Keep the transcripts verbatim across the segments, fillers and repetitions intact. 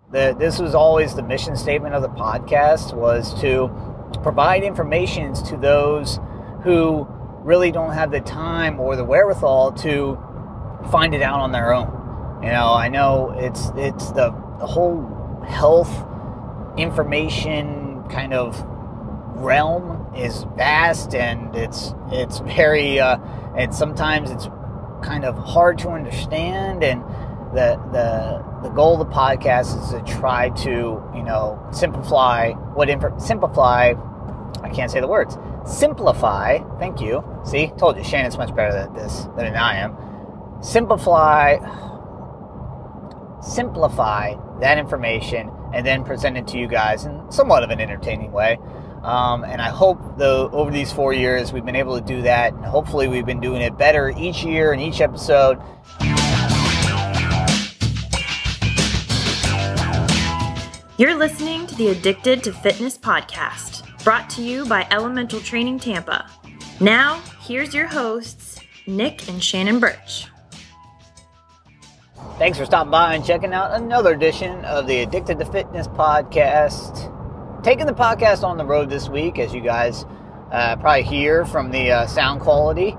the, this was always the mission statement of the podcast, was to provide information to those who really don't have the time or the wherewithal to find it out on their own. You know, I know it's it's the, the whole health information kind of realm is vast, and it's it's very uh, and sometimes it's kind of hard to understand. And the the the goal of the podcast is to try to, you know, simplify what inf- simplify. I can't say the words. Simplify. Thank you. See, told you, Shannon's much better at this than I am. Simplify. Simplify that information and then present it to you guys in somewhat of an entertaining way. Um, and I hope though over these four years we've been able to do that, and hopefully we've been doing it better each year and each episode. You're listening to the Addicted to Fitness podcast, brought to you by Elemental Training Tampa. Now, here's your hosts, Nick and Shannon Birch. Thanks for stopping by and checking out another edition of the Addicted to Fitness podcast. Taking the podcast on the road this week, as you guys uh, probably hear from the uh, sound quality.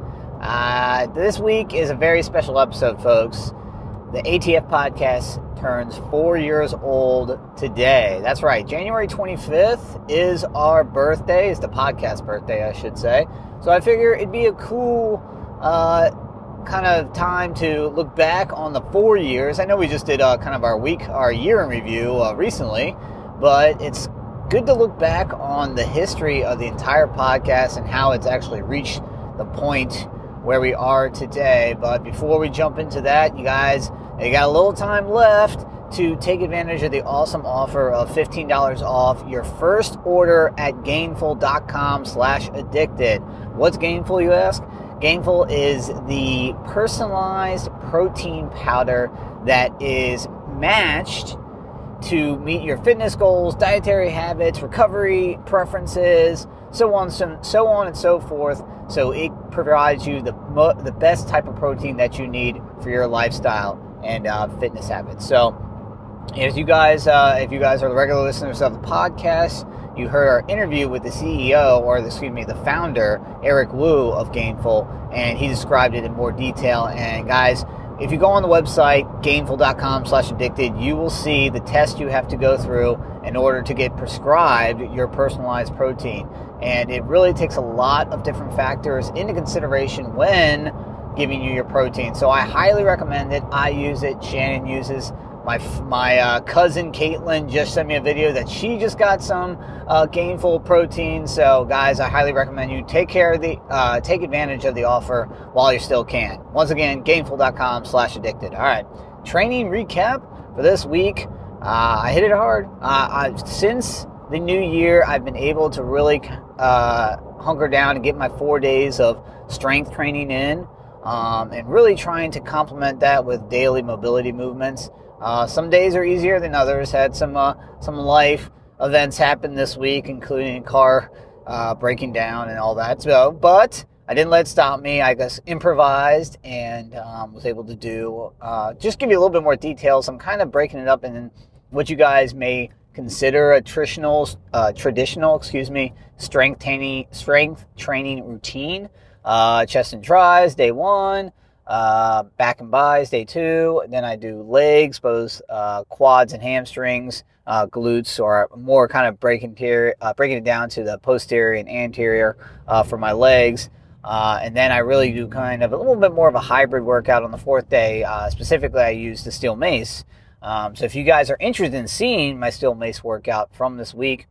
Uh, this week is a very special episode, folks. The A T F podcast turns four years old today. That's right, January twenty-fifth is our birthday. It's the podcast birthday, I should say. So I figure it'd be a cool uh, kind of time to look back on the four years. I know we just did uh, kind of our week, our year in review uh, recently, but it's good to look back on the history of the entire podcast and how it's actually reached the point where we are today. But before we jump into that, you guys, you got a little time left to take advantage of the awesome offer of fifteen dollars off your first order at gainful.com slash addicted. What's Gainful, you ask? Gainful is the personalized protein powder that is matched to meet your fitness goals, dietary habits, recovery preferences, so on, so, so on and so forth. So it provides you the mo- the best type of protein that you need for your lifestyle and uh, fitness habits. So, as you guys, uh, if you guys are the regular listeners of the podcast, you heard our interview with the C E O, or excuse me, the founder, Eric Wu of Gainful, and he described it in more detail. And guys, if you go on the website, gainful.com slash addicted, you will see the test you have to go through in order to get prescribed your personalized protein. And it really takes a lot of different factors into consideration when giving you your protein. So I highly recommend it. I use it. Shannon uses. My my uh, cousin Caitlin just sent me a video that she just got some uh, Gainful protein. So guys, I highly recommend you take care of the uh, take advantage of the offer while you still can. Once again, gainful.com slash addicted. All right, training recap for this week. Uh, I hit it hard. Uh, I, since the new year, I've been able to really uh, hunker down and get my four days of strength training in, um, and really trying to complement that with daily mobility movements. Uh, some days are easier than others. Had some uh, some life events happen this week, including a car uh, breaking down and all that. So, but I didn't let it stop me. I just improvised and um, was able to do, uh, just give you a little bit more details. I'm kind of breaking it up in what you guys may consider a traditional, uh, traditional, excuse me, strength training, strength training routine. Uh, chest and tries, day one. Uh, back and bis, day two. Then I do legs, both uh, quads and hamstrings, uh, glutes, or more kind of breaking, ter- uh, breaking it down to the posterior and anterior uh, for my legs. Uh, and then I really do kind of a little bit more of a hybrid workout on the fourth day. Uh, specifically, I use the steel mace. Um, so if you guys are interested in seeing my steel mace workout from this week,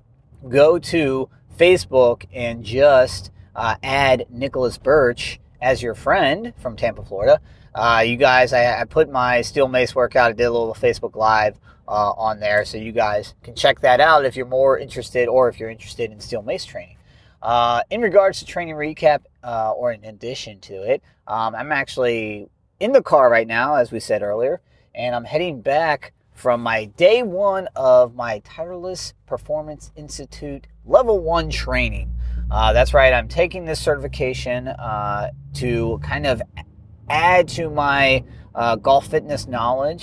go to Facebook and just uh, add Nicholas Birch as your friend from Tampa, Florida. Uh, you guys, I, I put my steel mace workout. I did a little Facebook Live uh, on there, so you guys can check that out if you're more interested, or if you're interested in steel mace training. Uh, in regards to training recap, uh, or in addition to it, um, I'm actually in the car right now, as we said earlier, and I'm heading back from my day one of my Tireless Performance Institute Level one training. Uh, that's right, I'm taking this certification uh, to kind of add to my uh, golf fitness knowledge.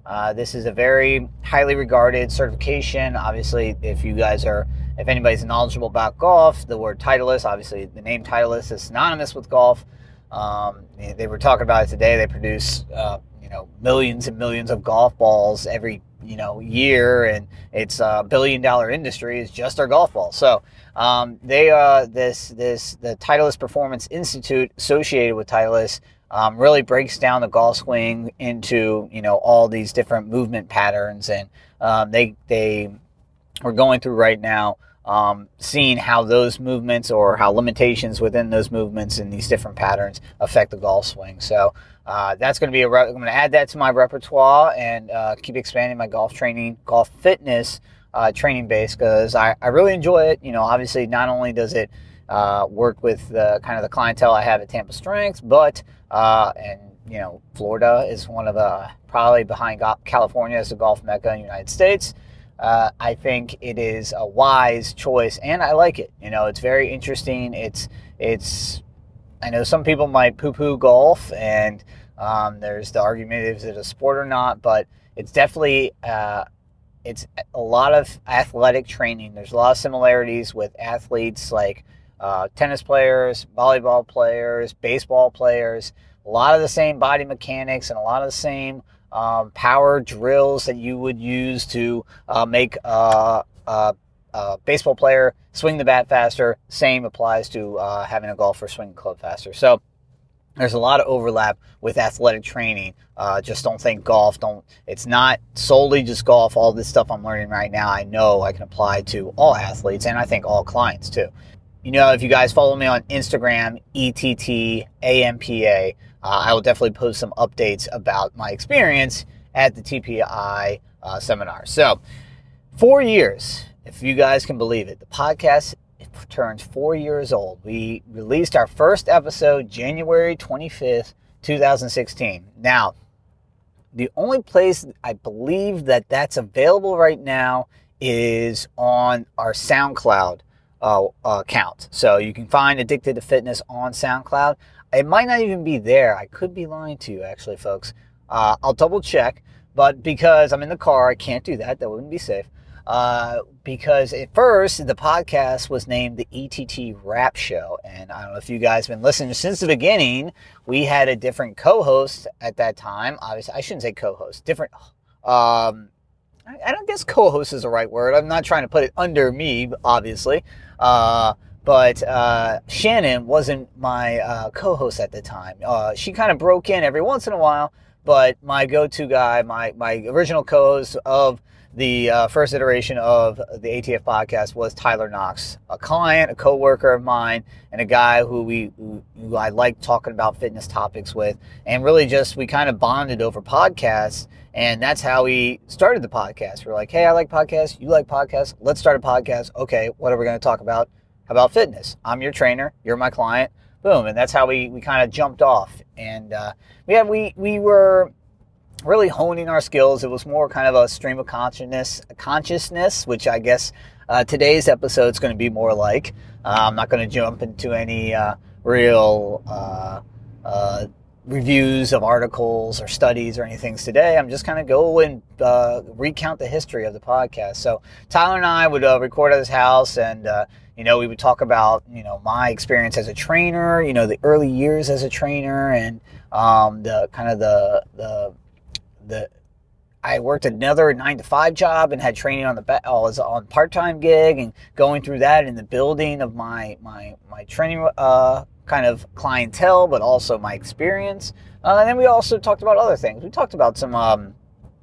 Uh, this is a very highly regarded certification. Obviously, if you guys are, if anybody's knowledgeable about golf, the word Titleist, obviously the name Titleist is synonymous with golf. Um, they were talking about it today. They produce, uh, you know, millions and millions of golf balls every, you know, year, and it's a billion dollar industry is just their golf balls. So, um, they, uh, this, this, the Titleist Performance Institute associated with Titleist, um, really breaks down the golf swing into, you know, all these different movement patterns. And, um, they, they are going through right now, Um, seeing how those movements or how limitations within those movements and these different patterns affect the golf swing. So uh, that's going to be a. Re- I'm going to add that to my repertoire and uh, keep expanding my golf training, golf fitness uh, training base, because I, I really enjoy it. You know, obviously not only does it uh, work with the kind of the clientele I have at Tampa Strengths, but uh, and you know, Florida is one of the probably behind California as the golf mecca in the United States. Uh, I think it is a wise choice, and I like it. You know, it's very interesting. It's, it's. I know some people might poo-poo golf, and um, there's the argument: is it a sport or not? But it's definitely, uh, it's a lot of athletic training. There's a lot of similarities with athletes like uh, tennis players, volleyball players, baseball players. A lot of the same body mechanics and a lot of the same Um, power drills that you would use to uh, make uh, uh, a baseball player swing the bat faster. Same applies to uh, having a golfer swing the club faster. So there's a lot of overlap with athletic training. Uh, just don't think golf. Don't. It's not solely just golf. All this stuff I'm learning right now, I know I can apply to all athletes, and I think all clients too. You know, if you guys follow me on Instagram, E T T A M P A, Uh, I will definitely post some updates about my experience at the T P I uh, seminar. So, four years, if you guys can believe it, the podcast turns four years old. We released our first episode January twenty-fifth, twenty sixteen. Now, the only place I believe that that's available right now is on our SoundCloud uh, uh, account. So you can find Addicted to Fitness on SoundCloud. It might not even be there. I could be lying to you, actually, folks. Uh, I'll double check, but because I'm in the car, I can't do that. That wouldn't be safe. Uh, because at first, the podcast was named the E T T Rap Show, and I don't know if you guys have been listening since the beginning. We had a different co-host at that time. Obviously, I shouldn't say co-host. Different. Um, I, I don't guess co-host is the right word. I'm not trying to put it under me, obviously. Uh, But uh, Shannon wasn't my uh, co-host at the time. Uh, she kind of broke in every once in a while, but my go-to guy, my, my original co-host of the uh, first iteration of the A T F podcast was Tyler Knox, a client, a co-worker of mine, and a guy who we who, who I liked talking about fitness topics with, and really just we kind of bonded over podcasts, and that's how we started the podcast. We're like, hey, I like podcasts, you like podcasts, let's start a podcast. Okay, what are we going to talk about? How about fitness? I'm your trainer. You're my client. Boom. And that's how we, we kind of jumped off. And uh, yeah, we, we were really honing our skills. It was more kind of a stream of consciousness, consciousness, which I guess uh, today's episode is going to be more like. Uh, I'm not going to jump into any uh, real uh, uh, reviews of articles or studies or anything today. I'm just kind of go and uh, recount the history of the podcast. So Tyler and I would uh, record at his house, and uh, you know, we would talk about, you know, my experience as a trainer, you know, the early years as a trainer, and um, the kind of the, the, the, I worked another nine to five job and had training on the, I was on part-time gig, and going through that in the building of my, my, my training, uh, kind of clientele, but also my experience. Uh, and then we also talked about other things. We talked about some, um,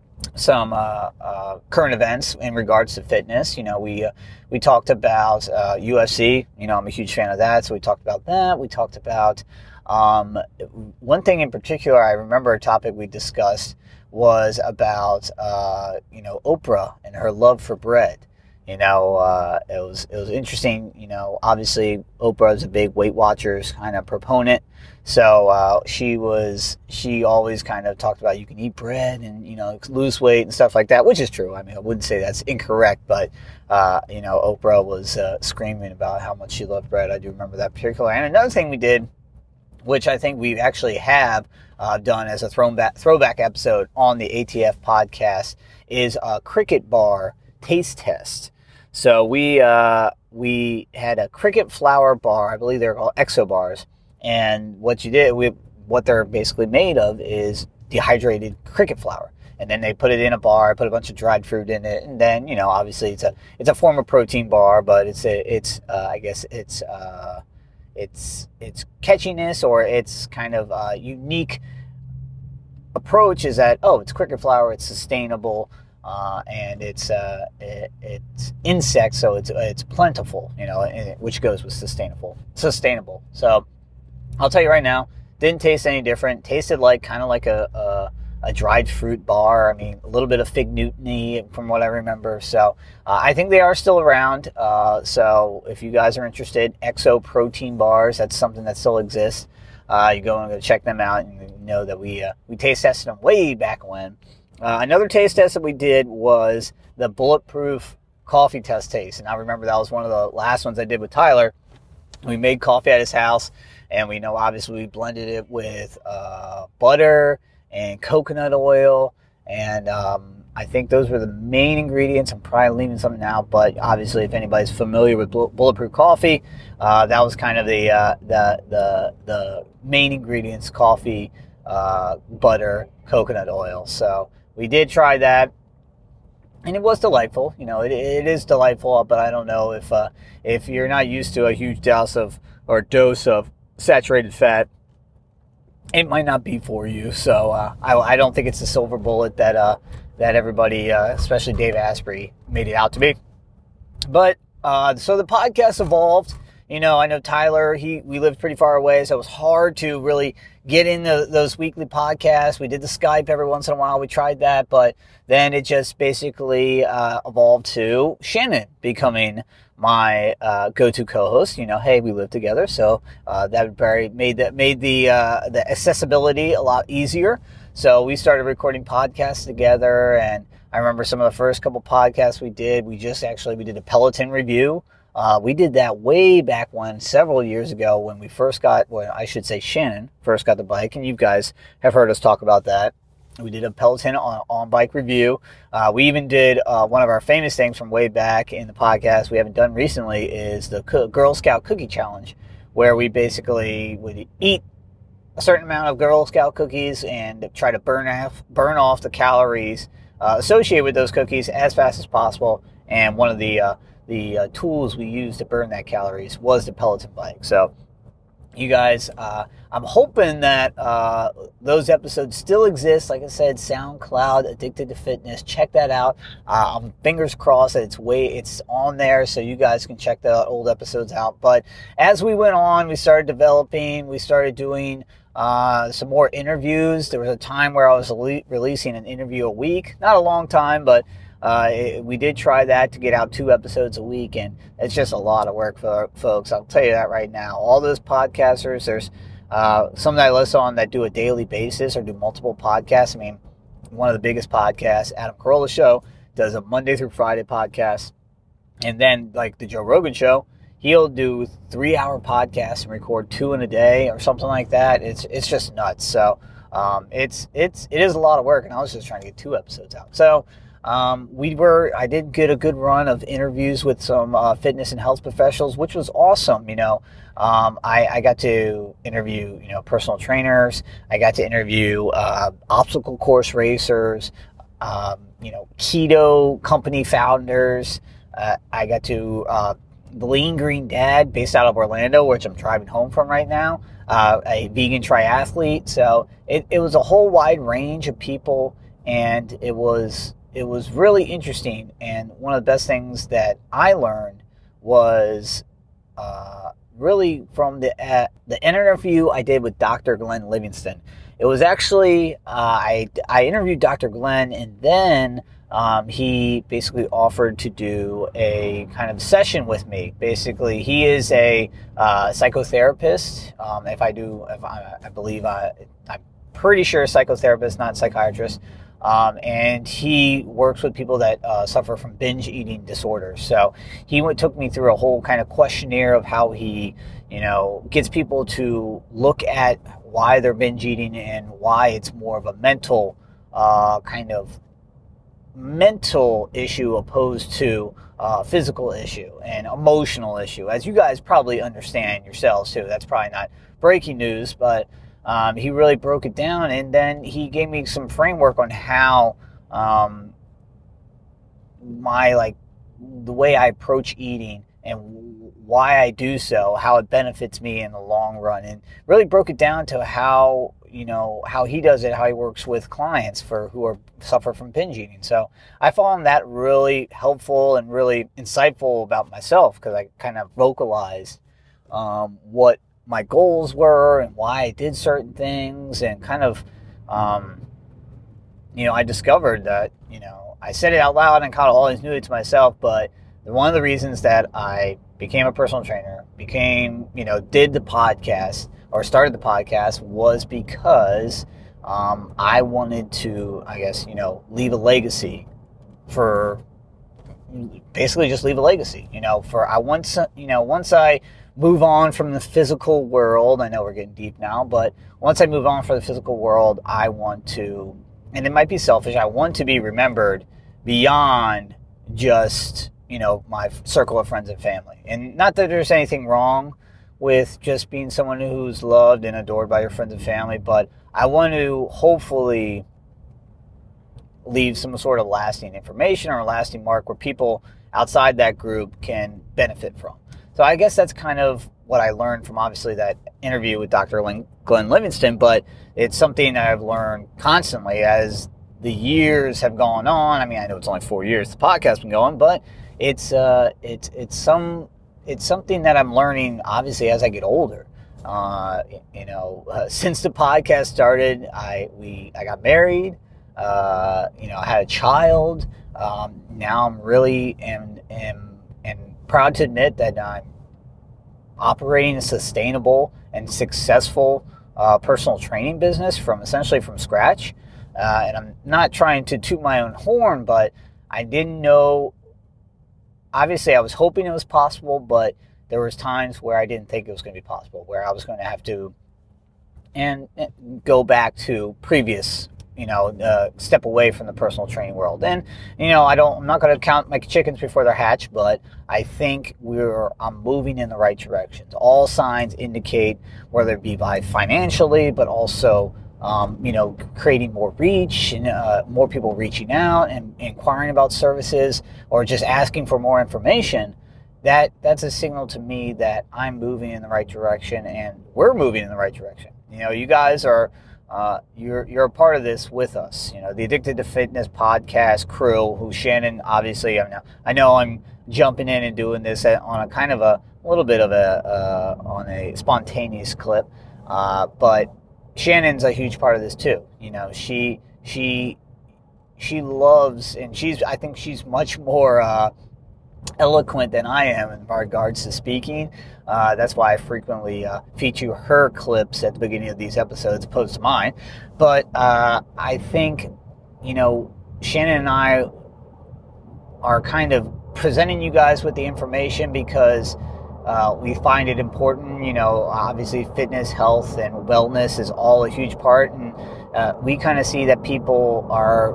some uh, uh, current events in regards to fitness. You know, we uh, we talked about uh, U F C. You know, I'm a huge fan of that, so we talked about that. We talked about um, one thing in particular. I remember a topic we discussed was about uh, you know, Oprah and her love for bread. You know, uh, it was it was interesting. You know, obviously Oprah is a big Weight Watchers kind of proponent, so uh, she was she always kind of talked about you can eat bread and, you know, lose weight and stuff like that, which is true. I mean, I wouldn't say that's incorrect, but uh, you know, Oprah was uh, screaming about how much she loved bread. I do remember that particular. And another thing we did, which I think we actually have uh, done as a throwback, throwback episode on the A T F podcast is a Cricket bar taste test. So we uh, we had a Cricket flour bar. I believe they're called Exo bars. And what you did, we, what they're basically made of is dehydrated cricket flour. And then they put it in a bar, put a bunch of dried fruit in it, and then, you know, obviously it's a it's a form of protein bar, but it's a, it's uh, I guess it's uh, it's it's catchiness, or it's kind of a unique approach is that, oh, it's cricket flour, it's sustainable, uh, and it's uh, it, it's insect, so it's it's plentiful, you know, which goes with sustainable. Sustainable. So I'll tell you right now, didn't taste any different. Tasted like kind of like a, a a dried fruit bar. I mean, a little bit of Fig Newton-y from what I remember. So uh, I think they are still around. Uh, so if you guys are interested, Exo protein bars, that's something that still exists. Uh, you go and go check them out, and you know that we uh, we taste tested them way back when. Uh, another taste test that we did was the Bulletproof coffee test taste. And I remember that was one of the last ones I did with Tyler. We made coffee at his house, and we know obviously we blended it with uh, butter and coconut oil, and um, I think those were the main ingredients. I'm probably leaving something out, but obviously, if anybody's familiar with Bulletproof coffee, uh, that was kind of the uh, the the the main ingredients: coffee, uh, butter, coconut oil. So we did try that, and it was delightful. You know, it it is delightful, but I don't know if uh, if you're not used to a huge dose of or dose of saturated fat, it might not be for you. So uh, I, I don't think it's the silver bullet that uh, that everybody, uh, especially Dave Asprey, made it out to be. But uh, so the podcast evolved. You know, I know Tyler, he we lived pretty far away, so it was hard to really get into those weekly podcasts. We did the Skype every once in a while. We tried that, but then it just basically uh, evolved to Shannon becoming my uh, go-to co-host. You know, hey, we live together, so uh, that very made that made the uh, the accessibility a lot easier. So we started recording podcasts together, and I remember some of the first couple podcasts we did. We just actually we did a Peloton review. Uh, we did that way back when, several years ago, when we first got, well, I should say Shannon first got the bike, and you guys have heard us talk about that. We did a Peloton on, on bike review. Uh, we even did uh, one of our famous things from way back in the podcast we haven't done recently is the Co- Girl Scout Cookie Challenge, where we basically would eat a certain amount of Girl Scout cookies and try to burn off, burn off the calories uh, associated with those cookies as fast as possible. And one of the uh, the uh, tools we used to burn that calories was the Peloton bike. So you guys, uh, I'm hoping that uh, those episodes still exist. Like I said, SoundCloud, Addicted to Fitness. Check that out. Uh, I'm fingers crossed that it's way it's on there, so you guys can check the old episodes out. But as we went on, we started developing. We started doing uh, some more interviews. There was a time where I was le- releasing an interview a week. Not a long time, but Uh, it, we did try that to get out two episodes a week, and it's just a lot of work for folks. I'll tell you that right now. All those podcasters, there's uh, some that I listen on that do a daily basis or do multiple podcasts. I mean, one of the biggest podcasts, Adam Carolla Show, does a Monday through Friday podcast. And then, like the Joe Rogan Show, he'll do three-hour podcasts and record two in a day or something like that. It's it's just nuts. So um, it's it's it is a lot of work, and I was just trying to get two episodes out. So Um, we were, I did get a good run of interviews with some uh, fitness and health professionals, which was awesome. You know, um, I, I got to interview, you know, personal trainers. I got to interview uh, obstacle course racers, um, you know, keto company founders. Uh, I got to uh, the Lean Green Dad based out of Orlando, which I'm driving home from right now, uh, a vegan triathlete. So it, it was a whole wide range of people, and it was It was really interesting, and one of the best things that I learned was uh, really from the uh, the interview I did with Doctor Glenn Livingston. It was actually, uh, I, I interviewed Doctor Glenn, and then um, he basically offered to do a kind of session with me. Basically, he is a uh, psychotherapist. Um, if I do, if I, I believe, I, I'm pretty sure a psychotherapist, not a psychiatrist. Um, and he works with people that uh, suffer from binge eating disorders. So he went, took me through a whole kind of questionnaire of how he, you know, gets people to look at why they're binge eating and why it's more of a mental uh, kind of mental issue opposed to uh, physical issue and emotional issue, as you guys probably understand yourselves too. That's probably not breaking news, but um, he really broke it down, and then he gave me some framework on how um, my like the way I approach eating and why I do so, how it benefits me in the long run, and really broke it down to how, you know, how he does it, how he works with clients for who are suffer from binge eating. So I found that really helpful and really insightful about myself, because I kind of vocalized um, what my goals were and why I did certain things, and kind of, um, you know, I discovered that, you know, I said it out loud and kind of always knew it to myself, but one of the reasons that I became a personal trainer, became, you know, did the podcast or started the podcast was because um, I wanted to, I guess, you know, leave a legacy for, basically just leave a legacy, you know, for I once, you know, once I move on from the physical world, I know we're getting deep now, but once I move on from the physical world, I want to, and it might be selfish, I want to be remembered beyond just, you know, my circle of friends and family. And not that there's anything wrong with just being someone who's loved and adored by your friends and family, but I want to hopefully leave some sort of lasting information or a lasting mark where people outside that group can benefit from. So I guess that's kind of what I learned from obviously that interview with Doctor Glenn Livingston, but it's something that I've learned constantly as the years have gone on. I mean, I know it's only four years the podcast has been going, but it's uh, it's it's some it's something that I'm learning obviously as I get older. Uh, you know, uh, since the podcast started, I we I got married. Uh, you know, I had a child. Um, now I'm really am am am proud to admit that I'm operating a sustainable and successful uh, personal training business from essentially from scratch. Uh, and I'm not trying to toot my own horn, but I didn't know. Obviously, I was hoping it was possible, but there was times where I didn't think it was going to be possible, where I was going to have to and, and go back to previous, you know, uh, step away from the personal training world. And, you know, I don't, I'm not going to count my chickens before they're hatched, but I think we're, I'm moving in the right directions. All signs indicate, whether it be by financially, but also, um, you know, creating more reach and uh, more people reaching out and inquiring about services or just asking for more information. That that's a signal to me that I'm moving in the right direction and we're moving in the right direction. You know, you guys are, uh, you're you're a part of this with us. You know, the Addicted to Fitness podcast crew, who Shannon, obviously, I know, I know I'm jumping in and doing this on a kind of a, a little bit of a, uh, on a spontaneous clip, uh, but Shannon's a huge part of this too. You know, she, she, she loves, and she's, I think she's much more, uh, eloquent than I am in regards to speaking. Uh, that's why I frequently uh, feature her clips at the beginning of these episodes opposed to mine. But uh, I think, you know, Shannon and I are kind of presenting you guys with the information because uh, we find it important. You know, obviously fitness, health, and wellness is all a huge part. And uh, we kind of see that people are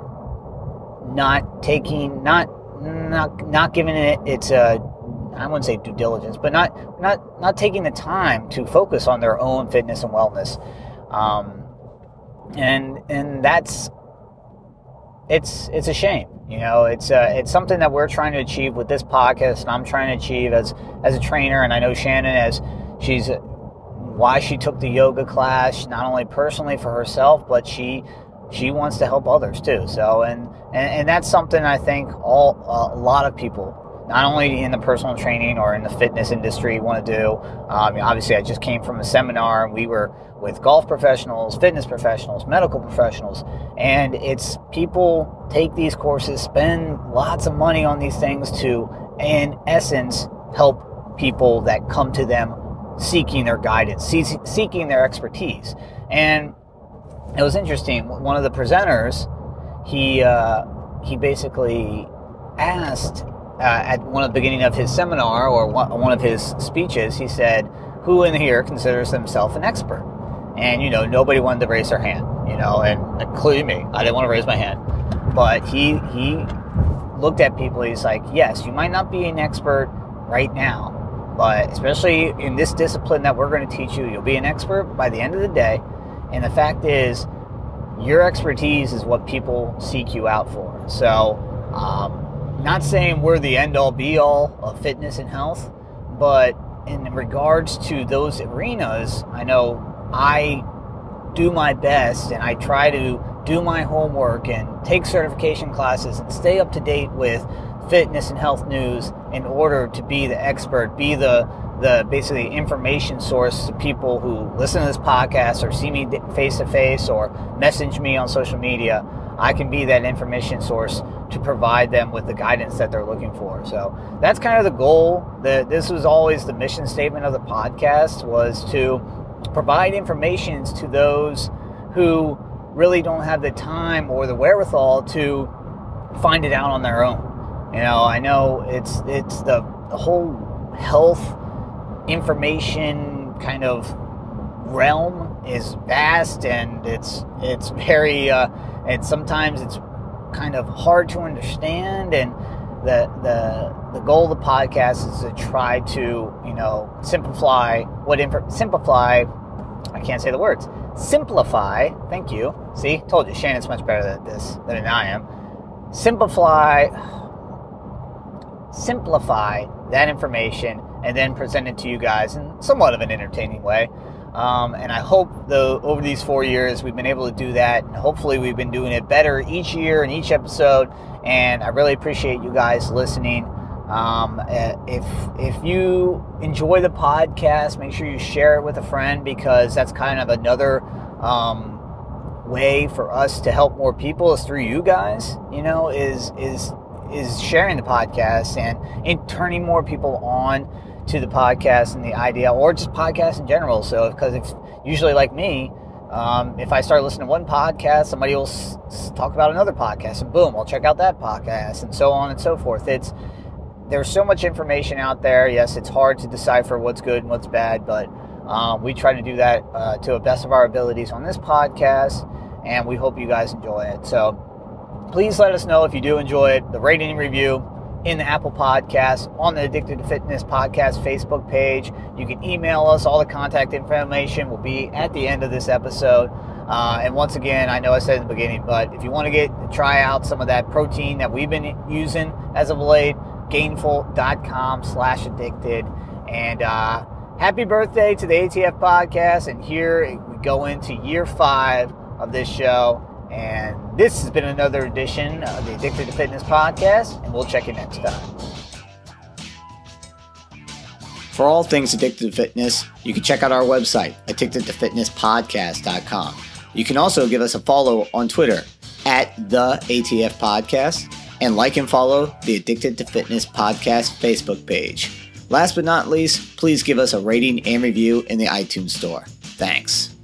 not taking, not Not not giving it its uh, I wouldn't say due diligence, but not not not taking the time to focus on their own fitness and wellness, um, and and that's it's it's a shame. You know, it's uh, it's something that we're trying to achieve with this podcast, and I'm trying to achieve as as a trainer. And I know Shannon, as she's why she took the yoga class, not only personally for herself, but she. She wants to help others too. So, and, and, and that's something I think all uh, a lot of people, not only in the personal training or in the fitness industry, want to do. Um, obviously, I just came from a seminar, and we were with golf professionals, fitness professionals, medical professionals, and it's people take these courses, spend lots of money on these things to, in essence, help people that come to them seeking their guidance, seeking their expertise. And it was interesting. One of the presenters, he uh, he basically asked uh, at one of the beginning of his seminar or one, one of his speeches. He said, "Who in here considers themselves an expert?" and, you know, nobody wanted to raise their hand, you know, and including me. I didn't want to raise my hand. But he he looked at people, he's like, yes, you might not be an expert right now, but especially in this discipline that we're going to teach you, you'll be an expert by the end of the day. And the fact is, your expertise is what people seek you out for. So, um, not saying we're the end-all, be-all of fitness and health, but in regards to those arenas, I know I do my best and I try to do my homework and take certification classes and stay up to date with fitness and health news in order to be the expert, be the the basically information source to people who listen to this podcast or see me face to face or message me on social media. I can be that information source to provide them with the guidance that they're looking for. So that's kind of the goal. The, this was always the mission statement of the podcast, was to provide information to those who really don't have the time or the wherewithal to find it out on their own. You know, I know it's it's the, the whole health information kind of realm is vast, and it's it's very uh, and sometimes it's kind of hard to understand. And the the the goal of the podcast is to try to, you know, simplify what inf- simplify. I can't say the words. Simplify. Thank you. See, told you, Shannon's much better at this than I am. Simplify. Simplify that information and then present it to you guys in somewhat of an entertaining way. Um, and I hope the over these four years we've been able to do that, and hopefully we've been doing it better each year and each episode. And I really appreciate you guys listening. Um, if if you enjoy the podcast, make sure you share it with a friend, because that's kind of another um, way for us to help more people is through you guys. You know, is is is sharing the podcast and in turning more people on to the podcast and the idea, or just podcasts in general. So, because if usually like me, um, if I start listening to one podcast, somebody will s- talk about another podcast, and boom, I'll check out that podcast, and so on and so forth. It's There's so much information out there. Yes, it's hard to decipher what's good and what's bad, but um, we try to do that uh, to the best of our abilities on this podcast, and we hope you guys enjoy it. So please let us know if you do enjoy it. The rating and review in the Apple Podcast, on the Addicted to Fitness Podcast Facebook page. You can email us. All the contact information will be at the end of this episode. Uh, and once again, I know I said in the beginning, but if you want to get try out some of that protein that we've been using as of late, gainful.com slash addicted. And uh, happy birthday to the A T F podcast. And here we go into year five of this show. And this has been another edition of the Addicted to Fitness podcast, and we'll check you next time. For all things Addicted to Fitness, you can check out our website, addicted to fitness podcast dot com. You can also give us a follow on Twitter at the A T F Podcast, and like and follow the Addicted to Fitness Podcast Facebook page. Last but not least, please give us a rating and review in the iTunes store. Thanks.